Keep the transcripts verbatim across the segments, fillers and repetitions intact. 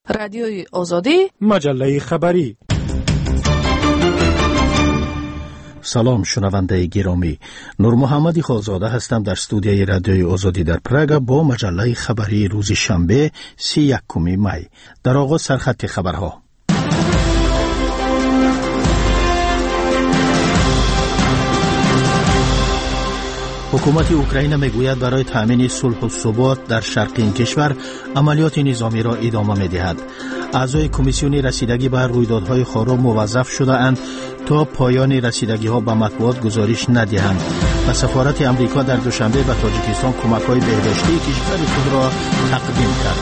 رادیوی آزادی، مجله خبری. سلام شنونده گرامی، نور محمدی خالزاده هستم در استودیوی رادیوی آزادی در پراگ با مجله خبری روز شنبه سی و یکم می. در آغاز سرخط خبرها. حکومت اوکراین میگوید برای تامین صلح و ثبات در شرق این کشور عملیات نظامی را ادامه می‌دهد. اعضای کمیسیون رسیدگی به رویدادهای خارا موظف شده اند تا پایان رسیدگی‌ها به مطبوعات گزارش ندهند و سفارت امریکا در دوشنبه به تاجیکستان کمک‌های بهداشتی کشور خود را تقدیم کرد.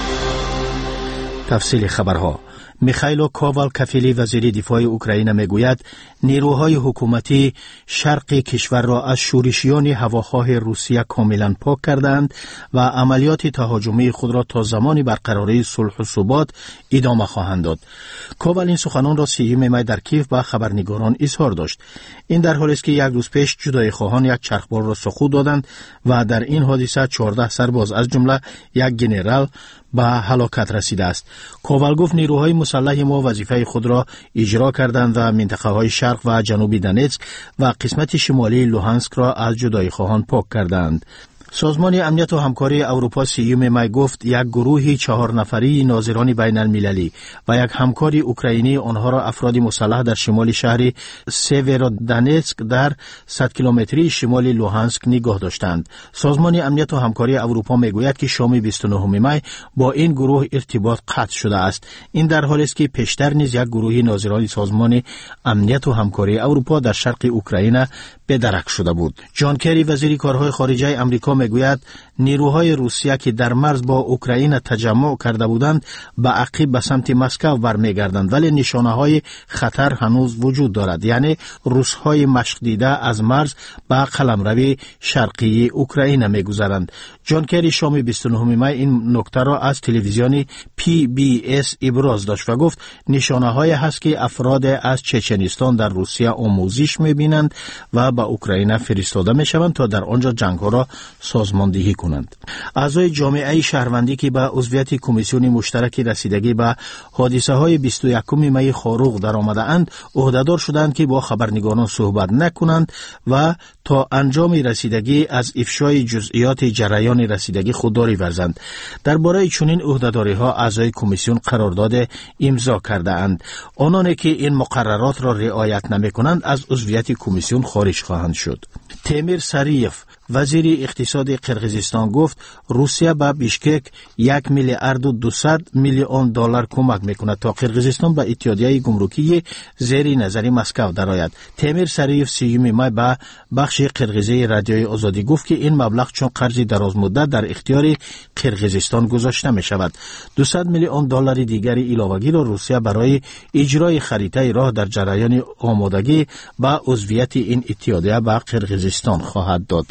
تفصیل خبرها. میخائیل کووال کفیلی وزیر دفاع اوکراین میگوید نیروهای حکومتی شرق کشور را از شورشیان هواخواه روسیه کاملا پاک کردند و عملیات تهاجمی خود را تا زمان برقراری صلح و ثبات ادامه خواهند داد. کووال این سخنان را سیوم می در کیف با خبرنگاران اظهار داشت. این در حالی است که یک روز پیش جدای خواهان یک چرخبال را سقوط دادند و در این حادثه چهارده سرباز از جمله یک ژنرال به هلاکت رسیده است. کووال گفت نیروهای مسلح ما وظیفه خود را اجرا کردند و منطقه های شرق و جنوب دونتسک و قسمت شمالی لوهانسک را از جدای خواهان پاک کردند. سازمان امنیت و همکاری اروپا سیوم می گفت یک گروه چهار نفری ناظران بین المللی و یک همکاری اوکراینی آنها را افراد مسلح در شمال شهر سیورودونتسک در صد کیلومتری شمال لوهانسک نگاه داشتند. سازمان امنیت و همکاری اروپا میگوید که شام بیست و نهم می با این گروه ارتباط قطع شده است. این در حالی است که پیشتر نیز یک گروه ناظران سازمان امنیت و همکاری اروپا در شرق اوکراین به درک شده بود. جان کری وزیر کارهای خارجه امریکا میگوید نیروهای روسیه که در مرز با اوکراین تجمع کرده بودند به عقب به سمت مسکو برمیگردند، ولی نشانه‌های خطر هنوز وجود دارد، یعنی روس‌های مشق دیده از مرز به قلمرو شرقی اوکراین میگذرند. جان کری شام بیست و نهم می این نکته را از تلویزیون پی بی اس ابراز داشت و گفت نشانه‌های هست که افراد از چچنستان در روسیه آموزش می‌بینند و به اوکراین فرستاده می‌شوند تا در آنجا جنگ‌ها را سازماندهی کنند. اعضای جامعه شهروندی که به عضویت کمیسیون مشترک رسیدگی به حادثه‌های بیست و یکم می خاروق درآمده‌اند عهده‌دار شدند که با خبرنگاران صحبت نکنند و تا انجام رسیدگی از افشای جزئیات جریان رسیدگی خودداری ورزند. درباره چنین عهده‌داری‌ها اعضای کمیسیون قرارداد امضا کرده‌اند. آنانی که این مقررات را رعایت نمی‌کنند از عضویت کمیسیون خارج خواهند شد. تیمیر سریف وزیر اقتصاد قرقیزستان گفت روسیه به بیشکک یک میلیارد و دویست میلیون دلار کمک میکند تا قرقیزستان به اتحادیه گمرکی زیر نظر مسکو درآید. تیمیر سریف سیوم می به بخش قرقیزی رادیوی آزادی گفت که این مبلغ چون قرض دراز مدت در اختیار قرقیزستان گذاشته می شود. دویست میلیون دلار دیگری علاوه‌ای را روسیه برای اجرای خریطه راه در جریان آمادگی به عضویت این اتحادیه به قرقیزستان خواهد داد.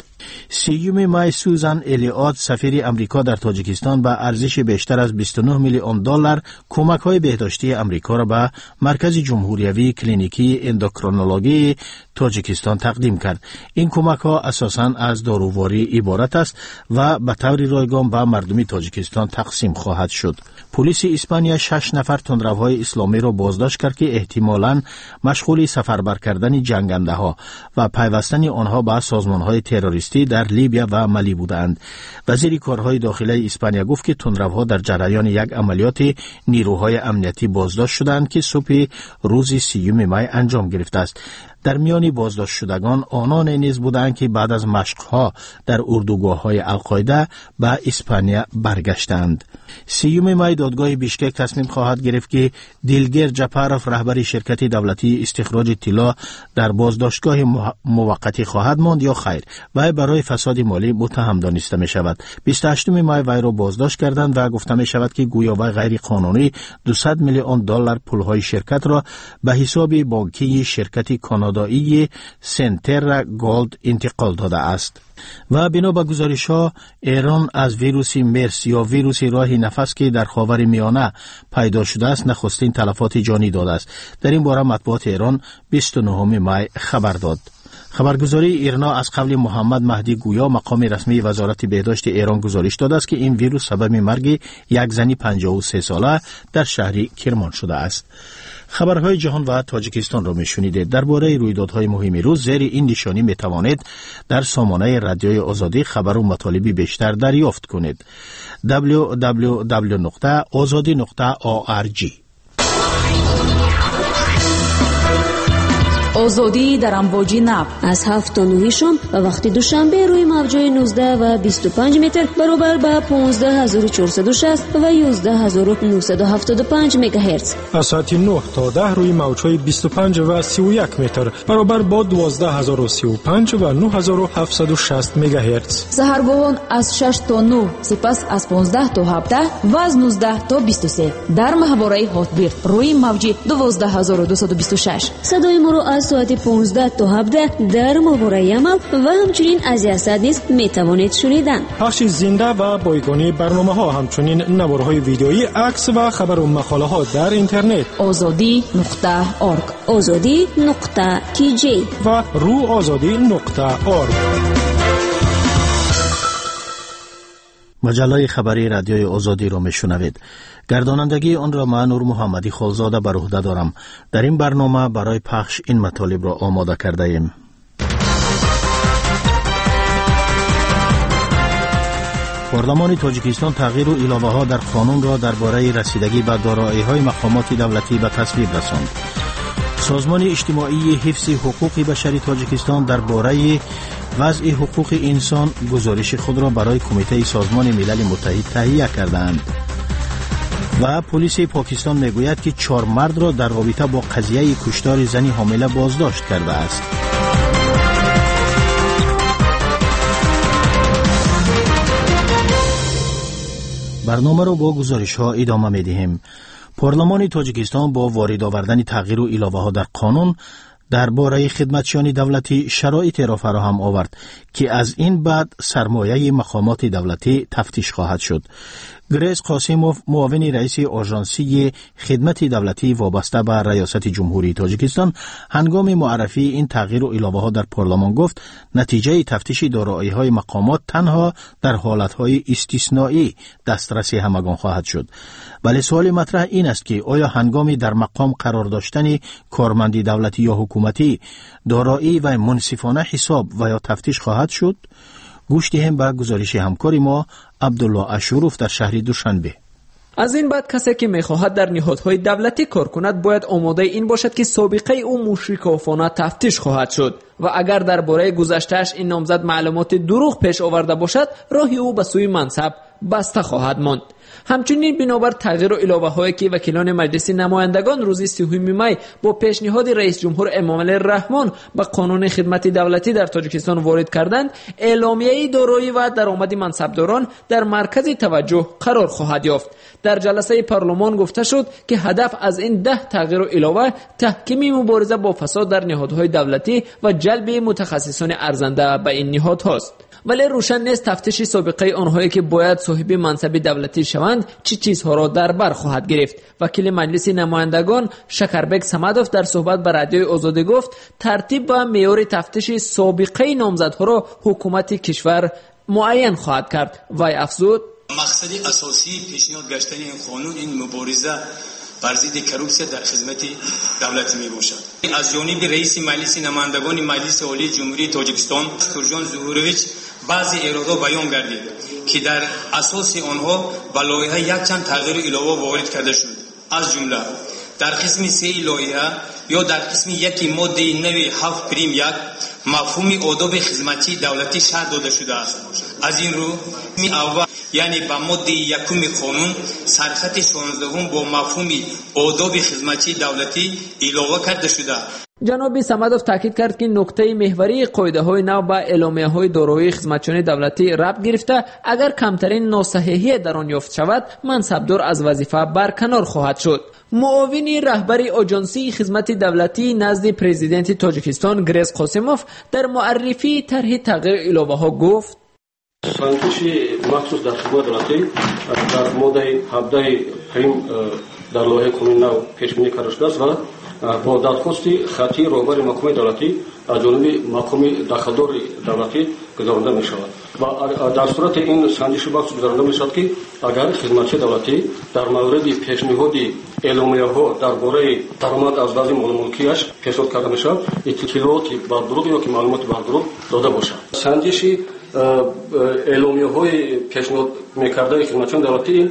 سیوم می سوزان الیاد سفیر امریکا در تاجیکستان با ارزش بیشتر از بیست و نه میلیون دلار کمک‌های بهداشتی امریکا را به مرکز جمهوریوی کلینیکی اندوکرینولوژی تاجیکستان تقدیم کرد. این کمک‌ها اساساً از داروواری عبارت است و به طور رایگان به مردم تاجیکستان تقسیم خواهد شد. پلیس اسپانیا شش نفر تندروهای اسلامی را بازداشت کرد که احتمالاً مشغول سفربر کردن جنگنده‌ها و پیوستن آنها به سازمان‌های تروریستی در لیبیا و مالی بودند. وزیر کارهای داخلی اسپانیا گفت که تندروها در جریان یک عملیات نیروهای امنیتی بازداشت شدند که صبح روز سیوم می انجام گرفته است. در میان بازداشت شدگان آنان نیز بودند که بعد از مشق‌ها در اردوگاه‌های القاعده به اسپانیا برگشتند. سیوم می دادگاه بیشکک تصمیم خواهد گرفت که دیلگر جپاروف رهبر شرکت دولتی استخراج طلا در بازداشتگاه موقتی خواهد ماند یا خیر. وی برای فساد مالی متهم دانسته می شود. بیست و هشتم می وی را بازداشت کردند و گفته می شود که گویا وی غیر قانونی دویست میلیون دلار پولهای شرکت را به حساب بانکی شرکت کانادایی سنتر گولد انتقال داده است. و بنا به گزارش‌ها ایران از ویروس مرس یا ویروس راه نفس که در خاور میانه پیدا شده است نخستین تلفات جانی داده است. در این باره مطبوعات ایران بیست و نهم می خبر داد. خبرگزاری ایرنا از قبل محمد مهدی گویا مقام رسمی وزارت بهداشت ایران گزارش داده است که این ویروس سبب مرگ یک زن پنجاه و سه ساله در شهر کرمان شده است. خبرهای جهان و تاجیکستان را میشنیدید. درباره رویدادهای مهم روز زیر این نشانی میتوانید در سامانه رادیوی آزادی خبر و مطالبی بیشتر دریافت کنید. دبلیو دبلیو دبلیو نقطه آزادی نقطه او آر جی. آزادی در امواج نب از هفت تا نه شام و وقتی دوشنبه روی موج‌های نوزده و بیست و پنج متر برابر با پانزده هزار و چهارصد و شصت و یازده هزار و نهصد و هفتاد و پنج مگاهرتز. از ساعت نه تا ده روی موج‌های بیست و پنج و سی و یک متر برابر با دوازده هزار و سی و پنج و نه هزار و هفتصد و شصت مگاهرتز. سحرگاهان از شش تا نه، سپس از پانزده تا هفده و از نوزده تا بیست و سه در ماهواره هاتبیرد روی موج دوازده هزار و دویست و بیست و شش. صدای ما را از ساعت پانزده تا هفده در ماهواره عمل و همچنین از یاسد نیز میتوانید شنیدن. پخش زنده و بایگانی برنامه ها، همچنین نوارهای ویدیویی، عکس و خبر و مقاله ها در اینترنت آزادی نقطه اورگ، آزادی نقطه کی جی و رو آزادی نقطه اورگ. مجله خبری رادیوی آزادی را میشنوید. گردانندگی آن را من نور محمدی خالزاده بر عهده دارم. در این برنامه برای پخش این مطالب را آماده کرده ایم. پارلمان تاجیکستان تغییر و علاوه ها در قانون را درباره رسیدگی به دارایی‌های مقامات دولتی به تصویب رساند. سازمان اجتماعی حفظ حقوق بشری تاجیکستان درباره وضع حقوق انسان گزارش خود را برای کمیته سازمان ملل متحد تهیه کردند. و پلیس پاکستان میگوید که چهار مرد را در رابطه با قضیه کشتار زنی حامله بازداشت کرده است. برنامه را با گزارش ها ادامه می دهیم. پارلمان تاجیکستان با وارد آوردن تغییر و علاوه ها در قانون درباره خدمتچیان دولتی شرایطی را فراهم آورد که از این بعد سرمایه مقامات دولتی تفتیش خواهد شد. گریس قاسموف، معاون رئیس آژانسی خدمت دولتی وابسته به ریاست جمهوری تاجیکستان، هنگام معرفی این تغییر و علاوه ها در پارلمان گفت نتیجه تفتیش دارایی‌های مقامات تنها در حالت‌های استثنایی دسترسی همگان خواهد شد. ولی سوال مطرح این است که آیا هنگامی در مقام قرار داشتن کارمندی دولتی یا حکومتی دارایی و منصفانه حساب و یا تفتیش خواهد شد؟ گوش دهیم به گزارش همکار ما عبدالله اشوروف در شهر دوشنبه. از این بعد کسی که میخواهد در نهادهای دولتی کار کند باید آماده این باشد که سابقه او مشرکانه تفتیش خواهد شد و اگر درباره گذشته‌اش این نامزد معلومات دروغ پیش آورده باشد راهی او به سوی منصب بسته خواهد ماند. همچنین بنابر تغییر و علاوه هایی که وکیلان مجلس نمایندگان روز سوم می با پیشنهاد رئیس جمهور امامعلی الرحمن به قانون خدمت دولتی در تاجیکستان وارد کردند، اعلامیه دارایی و درآمد منصبداران در مرکز توجه قرار خواهد یافت. در جلسه پارلمان گفته شد که هدف از این ده تغییر و علاوه تحکیم مبارزه با فساد در نهادهای دولتی و جلب متخصصان ارزنده به این نهادهاست. ولی روشن نیست تفتیش سابقه آنهایی که باید صاحب منصب دولتی شوند چه چیزها را در بر خواهد گرفت. وکیل مجلس نمایندگان شکربک سمدوف در صحبت با رادیوی آزادی گفت ترتیب و معیار تفتیش سابقه نامزدها را حکومت کشور معین خواهد کرد. وی افزود مقصد اساسی پیشنهاد گشتن این قانون این مبارزه بر ضد کروپسیا در خدمت دولت می باشد. از جانب رئیس مجلس نمایندگان مجلس عالی جمهوری تاجیکستان تورجان ظهورویچ بعضی اراده بیان گردید که در اساس آنها به لایحه یک چند تغییر علاوه وارد کرده شد. از جمله در قسم سه لایحه یا در قسم یک ماده نوی هفت پریم یک مفهوم آداب خدمتی دولتی شرح داده شده است. از این رو می اول یعنی به ماده یکم قانون سرخط شانزدهم با مفهوم آداب خدمتی دولتی علاوه کرده شده. جناب سمدوف تاکید کرد که نکته محوری قاعده های نو با اعلامیه های دارایی خدمتچیان دولتی ربط گرفته اگر کمترین ناسحیحی در آن یافت شود منصبدار از وظیفه برکنار خواهد شد. معاون رهبر آژانسی خدمت دولتی نزد پرزیدنت تاجیکستان گریس قاسموف در معرفی طرح تغییر علاوه ها گفت سانتش مخصوص در خدمت دولتی در ماده هفده پریم در لایحه قانون نو پیش بینی کرده شده است و با دادخواست خطی روبر محکمه دولتی از جانب مقام دخلدار دولتی گزارنده می شود و در صورت این سنجش بخش گزارنده می شود که اگر خدمتچی دولتی در مورد پیشنهاد اعلامیه ها درباره درآمد از لازم مال ملکیش پیشنهاد کرده می شود اطلاعات بر دروغ یا که معلومات بر دروغ داده باشد. سنجش اعلامیه های پیشنهاد میکرده خدمتچیان دولتی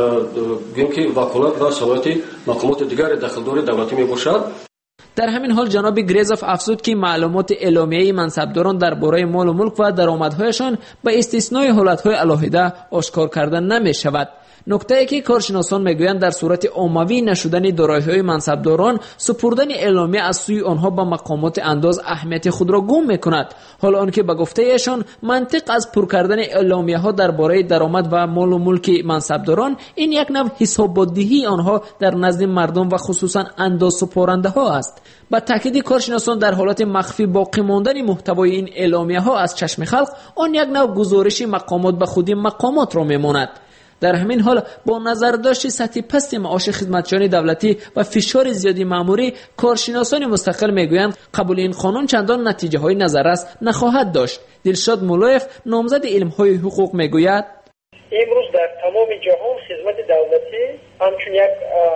گویم که وکالت و صلاحیت مقامات دیگر دخلدار دولتی می باشد. در همین حال جناب گریزوف افزود که معلومات اعلامیه منصبداران درباره مال و ملک و درآمدهایشان به استثنای حالتهای علاهیده آشکار کردن نمی شود. نکته ای که کارشناسان میگویند در صورت عمومی نشدن دارایی‌های منصبداران سپردن اعلامیه از سوی آنها به مقامات انداز اهمیت خود را گم میکند، حال آنکه به گفته ایشان منطق از پر کردن اعلامیه ها درباره درآمد و مال و ملک منصبداران این یک نوع حسابدهی آنها در نزد مردم و خصوصا انداز سپارنده ها است. با تاکید کارشناسان در حالت مخفی باقی ماندن محتوای این اعلامیه ها از چشم خلق آن یک نوع گزارش مقامات به خودی مقامات را میماند. در همین حال با نظر داشت سطح پست معاش خدمتچیان دولتی و فشار زیادی مأموری، کارشناسان مستقل میگویند قبول این قانون چندان نتیجه های نظررس نخواهد داشت. دلشاد مولایف نامزد علم های حقوق میگوید امروز در تمام جهان خدمت دولتی همچون یک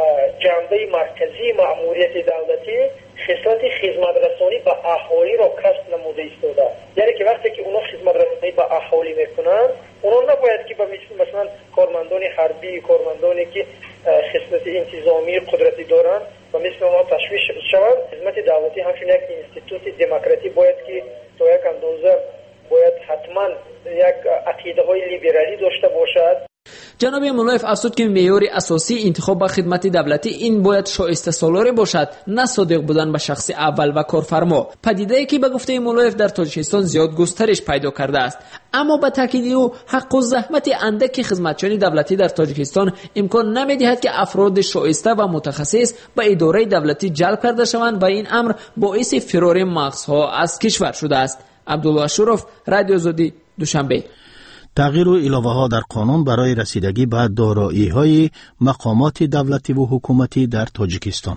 جنبه مرکزی مأموریت دولتی خصلت خدمت رسانی به اهالی را کسب نموده ایستاده. یعنی که وقتی که اونا خدمت رسانی به اهالی میکنن، اونا نباید که به مثل مثلا کارمندان حربی، کارمندانی که خصلت انتظامی قدرتی دارن و مثل اونا تشویش شوند. خدمت دولتی همچون یک اینستیتوت دموکراتی باید که تا یک اندازه باید حتما یک عقیده های لیبرالی داشته باشد. جناب مولایف افزود که معیار اساسی انتخاب به خدمت دولتی این باید شایسته سالاری باشد، نه صادق بودن به شخص اول و کارفرما. پدیده‌ای که به گفته مولایف در تاجیکستان زیاد گسترش پیدا کرده است، اما به تاکید او حق و زحمت اندک خدمتچیان دولتی در تاجیکستان امکان نمی‌دهد که افراد شایسته و متخصص به اداره دولتی جلب کرده شوند و این امر باعث فرار مغزها از کشور شده است. عبدالله شرف، رادیو آزادی، دوشنبه. تغییر و الهه ها در قانون برای رسیدگی به دارایی های مقامات دولتی و حکومتی در تاجیکستان.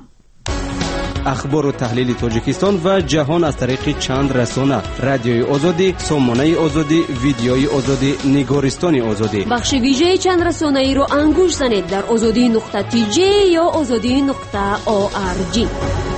اخبار و تحلیل تاجیکستان و جهان از طریق چند رسانه: رادیوی آزادی، سامانه آزادی، ویدیوی آزادی، نگارستان آزادی. بخش ویژه چند رسانه ای رو انگوش زنید در آزادی نقطه تی جی یا آزادی نقطه او آر جی.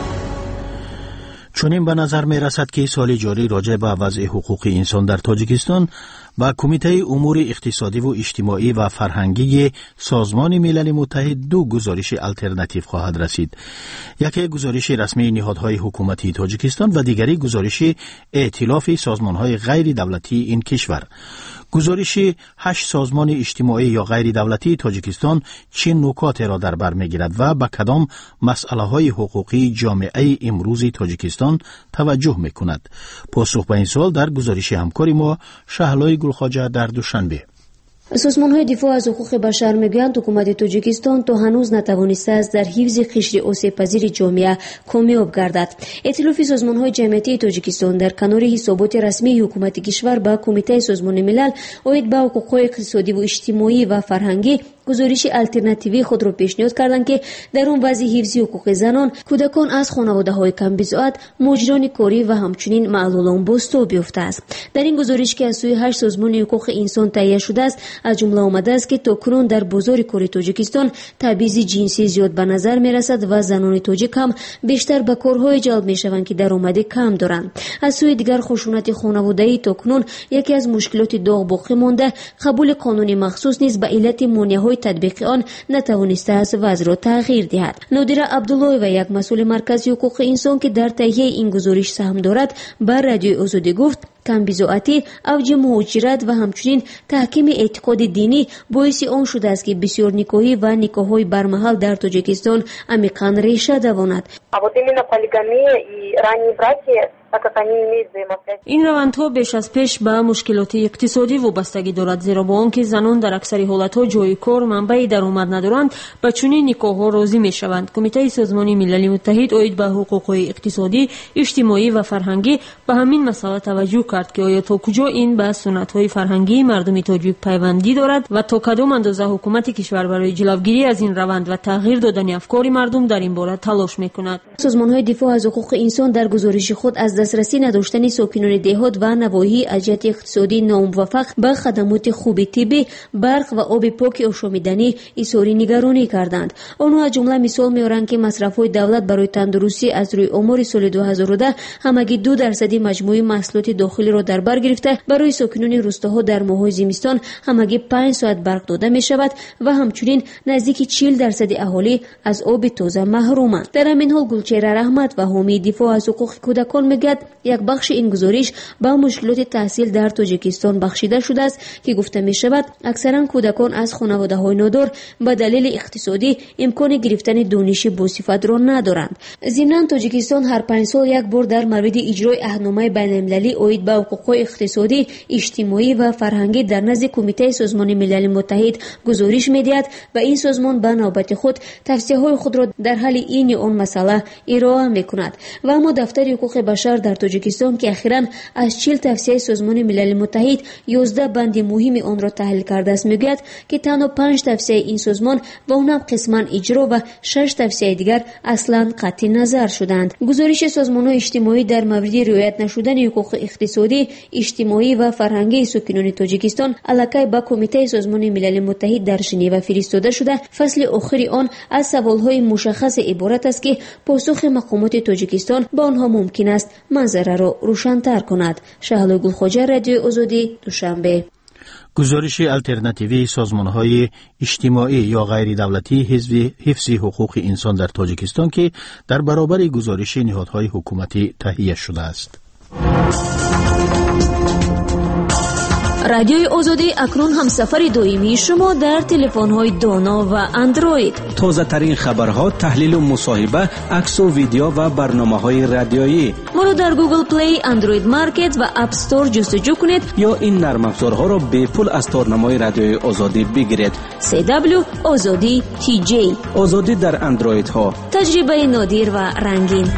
چنین به نظر می رسد که سال جاری راجع به وضع حقوق انسان در تاجیکستان و کمیته امور اقتصادی و اجتماعی و فرهنگی سازمان ملل متحد دو گزارش الटरनेटिव خواهد رسید. یکی گزارش رسمی نهادهای حکومتی تاجیکستان و دیگری گزارش ائتلاف سازمانهای غیر دولتی این کشور. گزارش هشت سازمان اجتماعی یا غیر دولتی تاجیکستان چه نکات را در بر می‌گیرد و به کدام مسئله‌های حقوقی جامعه امروز تاجیکستان توجه می‌کند؟ پاسخ به این سوال در گزارش همکاری ما شهلای گلخواجه در دوشنبه. سازمان‌های دفاع از حقوق بشر میگویند حکومت تاجیکستان تا هنوز نتوانسته است در حفظ قشر آسیب‌پذیر جامعه کامیاب گردد. ائتلاف سازمان‌های جمعیتی تاجیکستان در کنار حسابات رسمی حکومت کشور با کمیته سازمان ملل اوید به حقوق‌های اقتصادی و اجتماعی و فرهنگی گزارش الटरनेटिव خود را پیشنهاد کردند که در اون وضع حفظ حقوق زنان، کودکان از خانواده‌های کم بضاعت، مجرمان کاری و همچنین معلولان بازتاب یافته است. در این گزارش که از سوی هشت سازمان حقوق انسان تهیه شده است، از جمله آمده است که تاکنون در بازار کاری تاجیکستان تبعیض جنسی زیاد به نظر می رسد و زنان تاجیک هم بیشتر به کارهای جلب می شوند که درآمد کم دارند. از سوی دیگر خشونت خانوادگی تاکنون یکی از مشکلات داغ باقی مانده. قبول قانون مخصوص نیز به علت مانع‌های تطبیق آن نتوانسته است وضع را تغییر دهد. نادره عبدالله و یک مسئول مرکز حقوق انسان که در تهیه این گزارش سهم دارد بر رادیو آزادی گفت کم بضاعتی، اوج مهاجرت و همچنین تحکیم اعتقاد دینی باعث آن شده است که بسیار نکاحی و نکاح‌های برمحل در تاجیکستان عمیقاً ریشه دواند. این روندها بیش از پیش به مشکلات اقتصادی وابستگی دارد، زیرا با آنکه زنان در اکثر حالتها جای کار منبع درآمد ندارند به چنین نکاح‌ها راضی می‌شوند. کمیته سازمان ملل متحد اوید به حقوق‌های اقتصادی، اجتماعی و فرهنگی به همین مسئله توجه کرد کرد که آیا تا کجا این به سنت‌های فرهنگی مردم تاجیک پیوندی دارد و تا کدام اندازه حکومت کشور برای جلوگیری از این روند و تغییر دادن افکار مردم در این باره تلاش می‌کند. سازمان‌های دفاع از حقوق انسان در گزارش خود از دسترسی نداشتن ساکنان دهات و نواحی از جهت اقتصادی ناموفق به خدمات خوب طبی، برق و آب پاک آشامیدنی اظهار نگرانی کردند. آنها از جمله مثال می‌آورند که مصرف‌های دولت برای تندرستی از روی آمار سال دو هزار و ده همگی دو درصد مجموعه محصولات داخلی را در بر گرفته، برای ساکنان روستاها در ماه‌های زمستان همگی پنج ساعت برق داده می‌شود و همچنین نزدیک چهل درصد اهالی از آب تازه محرومند. در همین حال گلچهره رحمت و حامی دفاع از حقوق کودکان میگوید یک بخش این گزارش با مشکلات تحصیل در تاجیکستان بخشیده شده است که گفته می‌شود اکثرا کودکان از خانواده‌های نادار به دلیل اقتصادی امکان گرفتن دانش باصفت را ندارند. ضمناً تاجیکستان هر پنج سال یک بار در مورد اجرای عهدنامه بین‌المللی عاید به حقوق اقتصادی، اجتماعی و فرهنگی در نزد کمیته سازمان ملل متحد گزارش می‌دهد و این سازمان به نوبت خود توصیه‌های خود را در حل این آن مسئله ارائه می‌کند. و اما دفتر حقوق بشر در تاجیکستان که اخیراً از چهل توصیه سازمان ملل متحد یازده بند مهم آن را تحلیل کرده است می‌گوید که تنها پنج توصیه این سازمان و اونم قسماً اجرا و شش توصیه دیگر اصلاً قطع نظر شدند. گزارش سازمان‌های اجتماعی در مورد رعایت نشدن حقوق اقتصادی، اجتماعی و فرهنگی ساکنان تاجیکستان الکی با کمیته سازمان ملل متحد در ژنو فرستاده شده. فصل آخر آن از سوال‌های مشخص عبارت است که پاسخ مقامات تاجیکستان با آنها ممکن است منظره را روشن‌تر کند. شهلا گلخواجه، رادیو آزادی، دوشنبه. گزارش الटरनेटिव्ی سازمان‌های اجتماعی یا غیر دولتی حزب حفظ حقوق انسان در تاجیکستان که در برابر گزارش نهادهای حکومتی تهیه شده است. رادیوی آزادی اکنون هم سفر دائمی شما در تلفن‌های دانا و اندروید. تازه ترین خبرها، تحلیل و مصاحبه، عکس و ویدیو و برنامه‌های رادیویی. ما را در گوگل پلی، اندروید مارکت و اپ استور جستجو کنید یا این نرم افزارها را به پول از تارنمای رادیوی آزادی بگیرید. سی دبلیو آزادی تی جی. آزادی در اندروید ها. تجربه نادر و رنگین.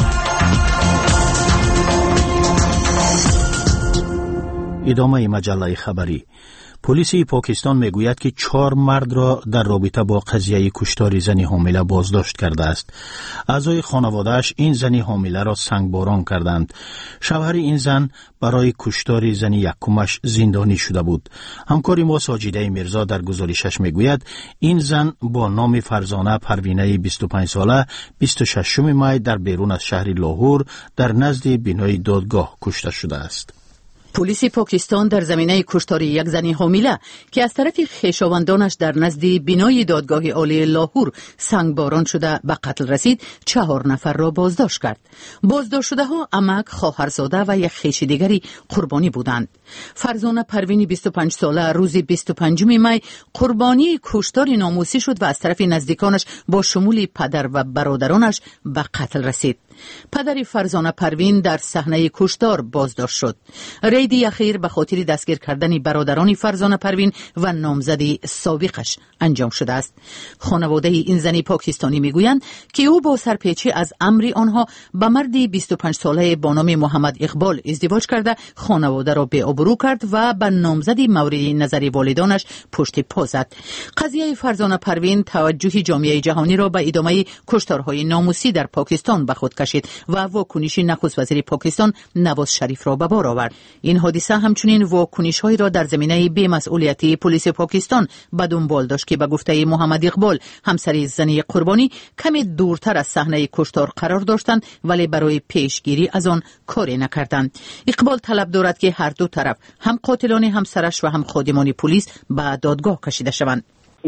ادامه مجله خبری. پلیس پاکستان میگوید که چهار مرد را در رابطه با قضیه کشتار زنی حامله بازداشت کرده است. اعضای خانواده‌اش این زنی حامله را سنگباران کردند. شوهر این زن برای کشتار زنی یکمش زندانی شده بود. همکار ما ساجیده میرزا در گزارشش میگوید این زن با نام فرزانه پروینه بیست و پنج ساله بیست و ششم می در بیرون از شهر لاهور در نزد بینای دادگاه کشته شده است. پلیس پاکستان در زمینه کشتار یک زن حامله که از طرف خویشاوندانش در نزد بینای دادگاه عالی لاهور سنگباران شده به قتل رسید، چهار نفر را بازداشت کرد. بازداشت شده ها عمک، خواهرزاده و یک خویش دیگری قربانی بودند. فرزانه پروین بیست و پنج ساله روز بیست و پنجم می قربانی کشتار ناموسی شد و از طرف نزدیکانش با شمول پدر و برادرانش به قتل رسید. پدر فرزانه پروین در صحنه کشتار بازداشت شد. ریدی اخیر به خاطر دستگیر کردن برادران فرزانه پروین و نامزدی سابقش انجام شده است. خانواده این زنی پاکستانی میگویند که او با سرپیچی از امر آنها به مردی بیست و پنج ساله با نام محمد اقبال ازدواج کرده خانواده را به آبرو کرد و به نامزدی مورد نظر والدانش پشت پا زد. قضیه فرزانه پروین توجه جامعه جهانی را به ادامه کشتارهای ناموسی در پاکستان به خود کشید و واکنش نخست وزیر پاکستان نواز شریف را به بار آورد. این حادثه همچنین واکنش‌هایی را در زمینه بی‌مسئولیتی پلیس پاکستان به دنبال داشت که به گفته محمد اقبال همسر زنی قربانی کمی دورتر از صحنه کشتار قرار داشتند ولی برای پیشگیری از آن کاری نکردند. اقبال طلب دارد که هر دو طرف هم قاتلان همسرش و هم خادمان پلیس به دادگاه کشیده شوند.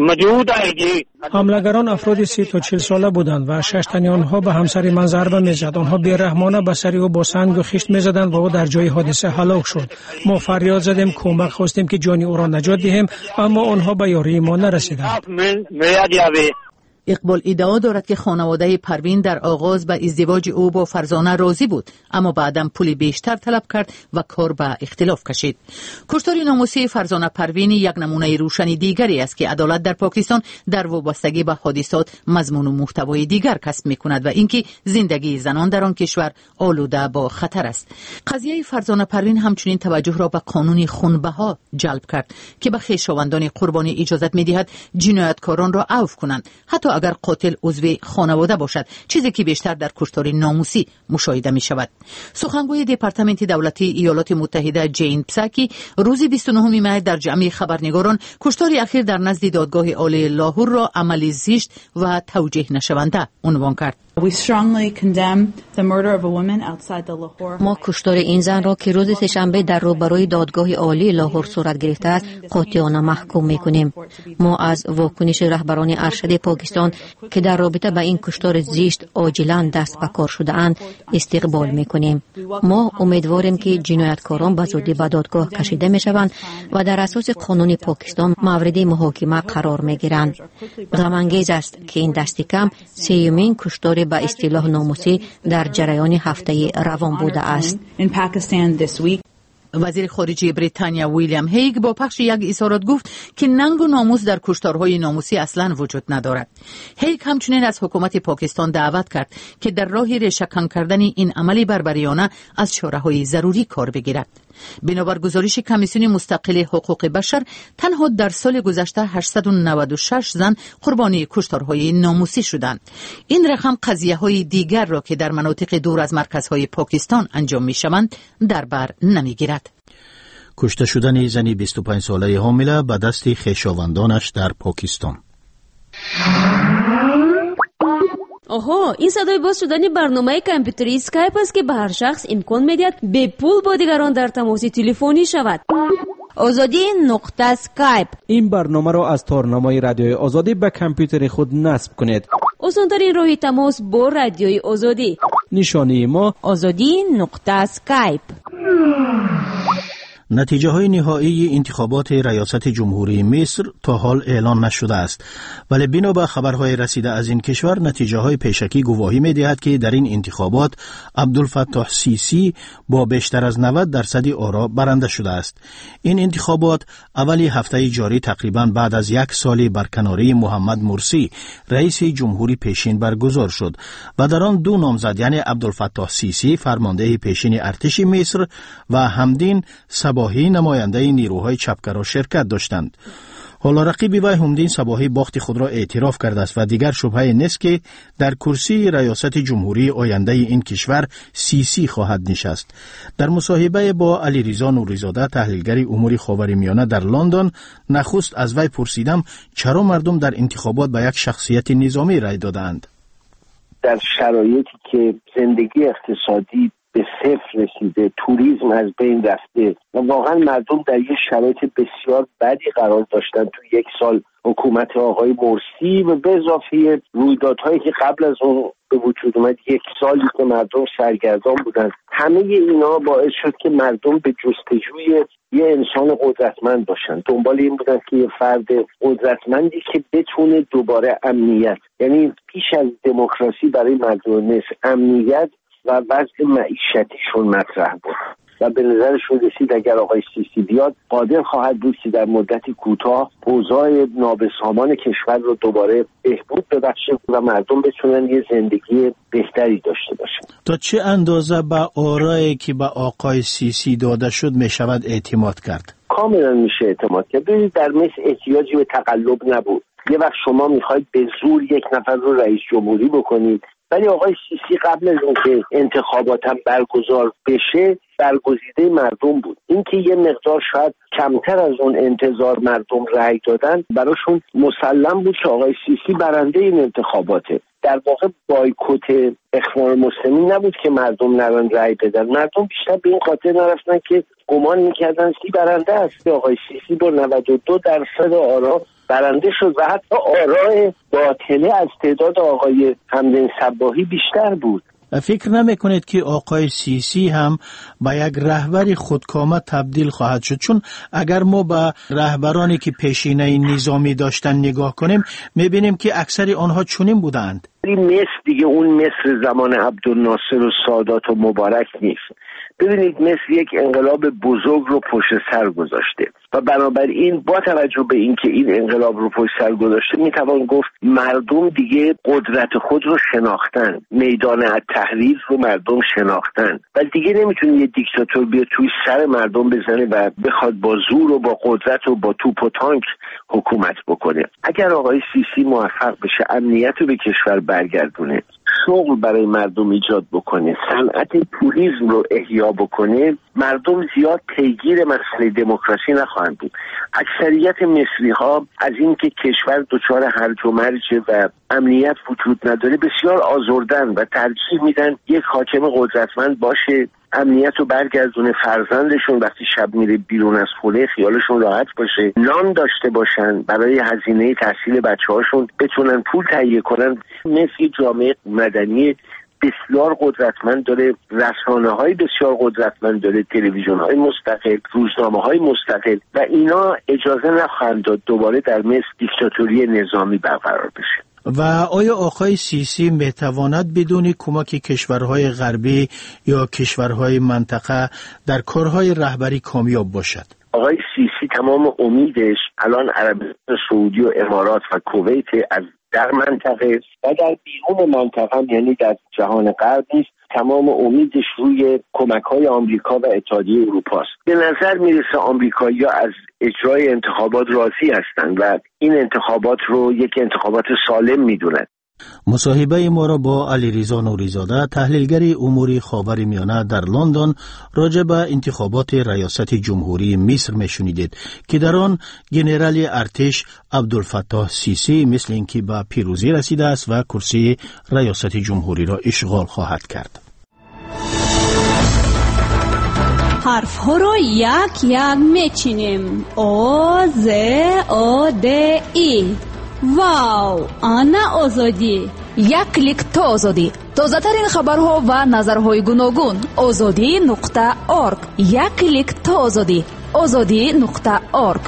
حملگران افراد سی تا چهل ساله بودند و شش تن آنها به همسر من ضربه می‌زد. آنها بی‌رحمانه به سر او با سنگ و خشت می‌زدند و او در جای حادثه هلاک شد. ما فریاد زدیم، کمک خواستیم که جان او را نجات دهیم، اما آنها به یاری ما نرسیدند. اقبال ادعا دارد که خانواده پروین در آغاز به ازدواج او با فرزانه راضی بود، اما بعداً پول بیشتر طلب کرد و کار به اختلاف کشید. کشتار ناموسی فرزانه پروین یک نمونه روشن دیگری است که عدالت در پاکستان در وابستگی به حادثات مضمون و محتوای دیگر کسب می‌کند و اینکه زندگی زنان در آن کشور آلوده با خطر است. قضیه فرزانه پروین همچنین توجه را به قانون خونبها جلب کرد که به خویشاوندان قربانی اجازت می‌دهد جنایتکاران را عفو کنند، حتی اگر قاتل عضو خانواده باشد، چیزی که بیشتر در کشتار ناموسی مشاهده می‌شود. سخنگوی دپارتمنت دولتی ایالات متحده جین پساکی روز بیست و نهم مه در جمع خبرنگاران کشتار اخیر در نزد دادگاه عالی لاهور را عملی زشت و توجیه نشونده عنوان کرد. ما کشتار این زن را که روز سه‌شنبه در روبروی دادگاه عالی لاهور صورت گرفته است قاطعانه محکوم می‌کنیم. ما از واکنش رهبران ارشد پاکستان که در رابطه با این کشتار زشت عاجلاً دست به کار شده‌اند استقبال می‌کنیم. ما امیدواریم که جنایتکاران به زودی به دادگاه کشیده می‌شوند و در اساس قانون پاکستان مورد محاکمه قرار می‌گیرند. غم‌انگیز است که این دست کم سیومین کشتار به اصطلاح ناموسی در جریان هفته روان بوده است. وزیر خارجه بریتانیا ویلیام هیگ با پخش یک اظهارات گفت که ننگ و ناموس در کشتارهای ناموسی اصلا وجود ندارد. هیگ همچنین از حکومت پاکستان دعوت کرد که در راه ریشه‌کن کردن این عمل بربریانه از چاره‌های ضروری کار بگیرد. بنابر گزارش کمیسیون مستقل حقوق بشر، تنها در سال گذشته هشتصد و نود و شش زن قربانی کشتارهای ناموسی شدند. این رقم قضیه‌های دیگر را که در مناطق دور از مرکزهای پاکستان انجام می‌شوند در بر نمی‌گیرد. کشته شدن زنی بیست و پنج ساله حامله به دست خویشاوندانش در پاکستان. آها، این صدای باز شدن برنامه کامپیوتری اسکایپ است که به هر شخص امکان می‌دهد به پول با دیگران در تماس تلفنی شود. آزادی نقطه اسکایپ. این برنامه را از تارنمای رادیوی آزادی به کامپیوتر خود نصب کنید. آسان‌ترین راه تماس با رادیوی آزادی. نشانی ما آزادی نقطه اسکایپ. نتیجه های نهایی انتخابات ریاست جمهوری مصر تا حال اعلان نشده است، ولی بنا به خبرهای رسیده از این کشور نتیجه های پیشکی گواهی می دهد که در این انتخابات عبدالفتاح سیسی با بیشتر از نود درصد آرا برنده شده است. این انتخابات اولی هفته جاری تقریبا بعد از یک سال برکناری محمد مرسی رئیس جمهوری پیشین برگزار شد و در آن دو نامزد یعنی عبدالفتاح سیسی فرمانده پیشین ارتش مصر و حمدین صباحی نماینده نیروهای چپگرا شرکت داشتند. حالا رقیب وی حمدین صباحی باخت خود را اعتراف کرده است و دیگر شبهه نیست که در کرسی ریاست جمهوری آینده این کشور سیسی خواهد نشست. در مصاحبه با علیرضا نوری‌زاده تحلیلگر امور خاورمیانه در لندن نخست از وی پرسیدم چرا مردم در انتخابات به یک شخصیت نظامی رای دادند. در شرایطی که زندگی اقتصادی به صفر رسیده، توریسم از بین رفته و واقعا مردم در یه شرایط بسیار بدی قرار داشتن تو یک سال حکومت آقای مرسی و به اضافه رویدادهایی که قبل از اون به وجود اومد، یک سالی که مردم سرگردان بودن، همه اینا باعث شد که مردم به جستجوی یه انسان قدرتمند باشن، دنبال این بودن که یه فرد قدرتمندی که بتونه دوباره امنیت، یعنی پیش از دموکراسی برای مردم مصر امنیت و وضع معیشتیشون مطرح بود و به نظرشون رسید اگر آقای سیسی بیاد قادر خواهد بود که در مدتی کوتاه اوضاع نابسامان کشور رو دوباره بهبود ببخشه و مردم بتونن یه زندگی بهتری داشته باشن. تا چه اندازه به آرایی که به آقای سیسی داده شد می شود اعتماد کرد؟ کاملا میشه اعتماد کرد. ببینید در مصر احتیاجی به تقلب نبود. یه وقت شما میخواید به زور یک نفر رو رئیس جمهوری بکنید، ولی آقای سیسی قبل از اینکه انتخابات هم برگزار بشه برگزیده مردم بود. اینکه یه مقدار شاید کمتر از اون انتظار مردم رأی دادن براشون مسلم بود که آقای سیسی برنده این انتخاباته. در واقع بایکوت اخوان مسلمین نبود که مردم نرن رأی بدن، مردم بیشتر به این خاطر نرفتن که گمان میکردن سی برنده است. آقای سیسی با نود و دو درصد آرا برنده شد و حتی آرای باطله از تعداد آقای حمدین صباحی بیشتر بود. فکر نمی کنید که آقای سیسی هم به یک رهبر خودکامه تبدیل خواهد شد؟ چون اگر ما به رهبرانی که پیشینه نظامی داشتن نگاه کنیم میبینیم که اکثر آنها چنین بودند. این مصر دیگه اون مصر زمان عبدالناصر و سادات و مبارک نیست. ببینید مصر یک انقلاب بزرگ رو پشت سر گذاشته و بنابراین با توجه به اینکه این انقلاب رو پشت سر گذاشته میتوان گفت مردم دیگه قدرت خود رو شناختن، میدان التحریر رو مردم شناختن و دیگه نمیتونه یه دیکتاتور بیاد توی سر مردم بزنه و بخواد با زور و با قدرت و با توپ و تانک حکومت بکنه. اگر آقای سیسی موفق بشه امنیت رو به کشور برگردونه، شغل برای مردم ایجاد بکنه، صنعت توریسم رو احیا بکنه، مردم زیاد پیگیر مسئله دموکراسی نخواهند بود. اکثریت مصری ها از اینکه کشور دچار هرج و مرج و امنیت وجود نداره بسیار آزردن و ترجیح میدن یک حاکم قدرتمند باشه، امنیت رو برگردونه، فرزندشون وقتی شب میره بیرون از خونه خیالشون راحت باشه، نان داشته باشن، برای هزینه تحصیل بچه هاشون بتونن پول تهیه کنن. مثل جامعه مدنی بسیار قدرتمند داره، رسانه های بسیار قدرتمند داره، تلویزیون های مستقل، روزنامه های مستقل و اینا اجازه نخواهند داد دوباره در مصر دیکتاتوری نظامی برقرار بشه. و آیا آقای سیسی میتواند بدون کمک کشورهای غربی یا کشورهای منطقه در کارهای رهبری کامیاب باشد؟ آقای سیسی تمام امیدش الان عربستان سعودی و امارات و کویت از در منطقه و در بیرون منطقه یعنی در جهان غرب نیست. تمام امیدش روی کمک‌های آمریکا و اتحادیه اروپا است. به نظر میرسه آمریکایی‌ها از اجرای انتخابات راضی هستند و این انتخابات رو یک انتخابات سالم میدونند. مصاحبه ما را با علیرضا نوری‌زاده تحلیلگر امور خاورمیانه در لندن راجع به انتخابات ریاست جمهوری مصر میشنیدید که در آن ژنرال ارتش عبدالفتاح سیسی مثل اینکه به پیروزی رسیده است و کرسی ریاست جمهوری را اشغال خواهد کرد. حرف ها را یک یک میچینیم. او ز او د ای. واو، آنا آزادی. یک کلیک تا آزادی. تازه ترین خبرها و نظرهای گوناگون. آزادی نقطه اورگ. یک کلیک تا آزادی. آزادی نقطه اورگ.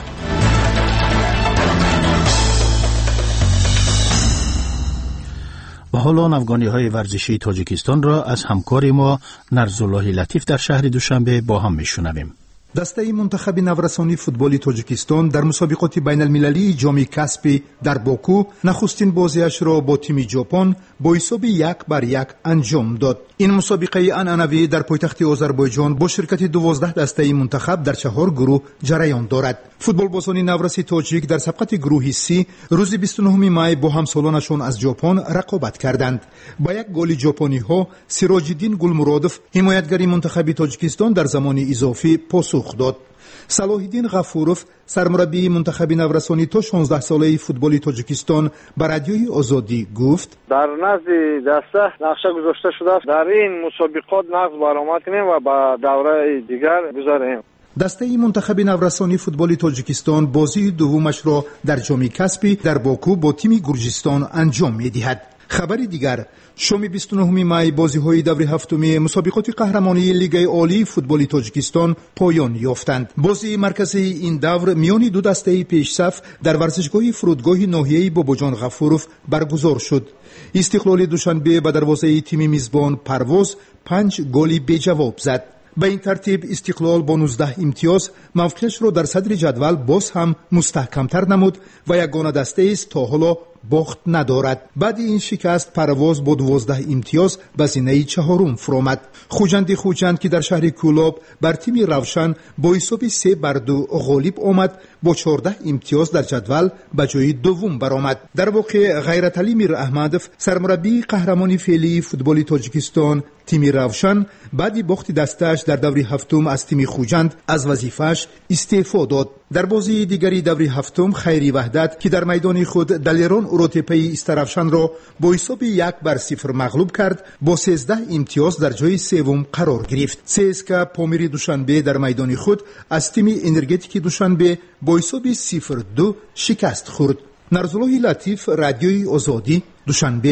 و حالا افغانی های ورزشی تاجیکستان را از همکار ما نرزالله لطیف در شهر دوشنبه با هم میشنویم. دسته منتخب نورسانی فوتبال تاجیکستان در مسابقات بین المللی جام کاسپی در باکو نخستین بازیش را با تیم ژاپن با حساب یک بر یک انجام داد. این مسابقه عنعنوی در پایتخت آذربایجان با شرکت دوازده دسته منتخب در چهار گروه جریان دارد. فوتبال بازان نورسی تاجیک در سبقت گروه سی روز بیست و نهم می با همسالانشان از ژاپن رقابت کردند. با یک گل ژاپنی ها سراج‌الدین گلمرادوف حمایتگر منتخب تاجیکستان در زمان اضافی پاسخ داد. صلاح الدین غفوروف سرمربی منتخب نورسانی تا شانزده ساله فوتبال تاجیکستان به رادیوی آزادی گفت: در نزد دسته نقشه گذاشته شده است در این مسابقات نقش برآمد کنیم و به دوره دیگر گذاریم. دسته منتخب نورسانی فوتبال تاجیکستان بازی دومش را در جام کاسپی در باکو با تیم گرجستان انجام می‌دهد. خبری دیگر، شام بیست و نهم می بازی‌های دور هفتم مسابقات قهرمانی لیگ عالی فوتبال تاجیکستان پایان یافتند. بازی مرکزی این دور میان دو دسته پیشصف در ورزشگاه فرودگاه ناحیه‌ای باباجان غفوروف برگزار شد. استقلال دوشنبه به دروازه تیم میزبان پرواز پنج گلی به جواب زد. به این ترتیب استقلال با نوزده امتیاز موقعش را در صدر جدول باز هم مستحکمتر نمود و یگانه دسته است تا حالا باخت ندارد. بعد این شکست پرواز با دوازده امتیاز به زینه چهارم فرآمد. خوجند خوجند که در شهر کولاب بر تیم روشن با حساب سه بر دو غالب آمد با چهارده امتیاز در جدول به جای دوم برآمد. در واقع غیرتعلی میر احمدوف سرمربی قهرمانی فعلی فوتبال تاجیکستان تیم روشن بعد باخت دستش در دور هفتم از تیم خوجند از وظیفه‌اش استعفا داد. در بازی دیگری دور هفتم خیری وحدت که در میدان خود دلیران اوروتپی استرافشن را با حساب یک بر صفر مغلوب کرد با سیزده امتیاز در جای سوم قرار گرفت. سیسکا پامیری دوشنبه در میدان خود از تیم انرژتیک دوشنبه با حساب صفر دو شکست خورد. نرزالله لطیف، رادیوی آزادی، دوشنبه.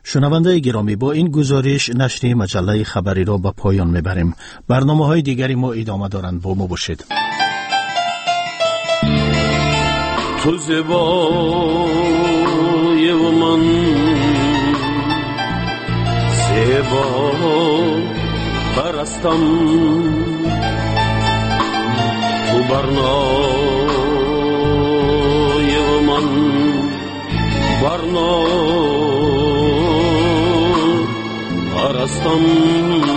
شنونده گرامی، با این گزارش نشر مجله خبری را به پایان میبریم. برنامه های دیگری ما ادامه دارند، با ما باشید. تو زیبای و من زیبا برستم، تو برنای و من برنا پرستم.